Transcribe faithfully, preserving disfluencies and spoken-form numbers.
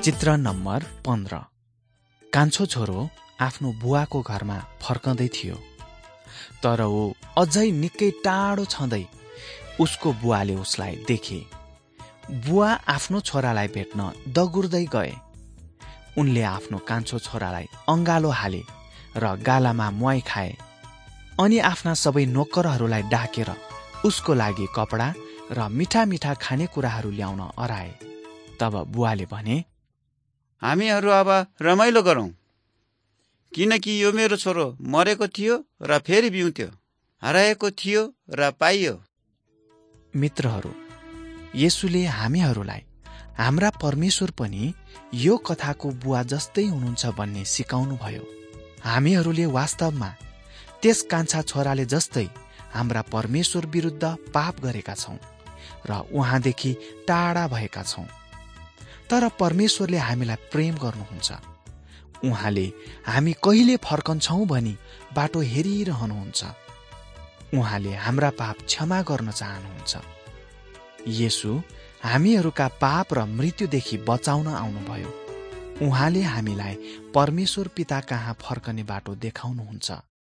चित्र नम्बर पन्ध्र। कान्छो छोरो आफ्नो बुवाको घरमा फर्कँदै थियो, तर ऊ अझै निकै टाढो छँदै उसको बुवाले उसलाई देखे। बुवा आफ्नो छोरालाई भेट्न दगुर्दै गए। उनले आफ्नो कान्छो छोरालाई अँगालो हाले र गालामा मुवाई खाए, अनि आफ्ना सबै नोकरहरूलाई डाकेर उसको लागि कपडा र मिठा मिठा खानेकुराहरू ल्याउन अराए। तब बुवाले भने, हामीहरू अब रमाइलो गरौँ, किनकि यो मेरो छोरो मरेको थियो र फेरि बिउँत्यो, हराएको थियो र पाइयो। मित्रहरू, येशूले हामीहरूलाई हाम्रा परमेश्वर पनि यो कथाको बुवा जस्तै हुनुहुन्छ भन्ने सिकाउनु भयो। हामीहरूले वास्तवमा त्यस कान्छा छोराले जस्तै हाम्रा परमेश्वर विरुद्ध पाप गरेका छौँ र उहाँदेखि टाढा भएका छौँ। तर परमेश्वरले हामीलाई प्रेम गर्नुहुन्छ। उहाँले हामी कहिले फर्कन्छौँ भनी बाटो हेरिरहनुहुन्छ। उहाँले हाम्रा पाप क्षमा गर्न चाहनुहुन्छ। येशू हामीहरूका पाप र मृत्युदेखि बचाउन आउनुभयो। उहाँले हामीलाई परमेश्वर पिता कहाँ फर्कने बाटो देखाउनुहुन्छ।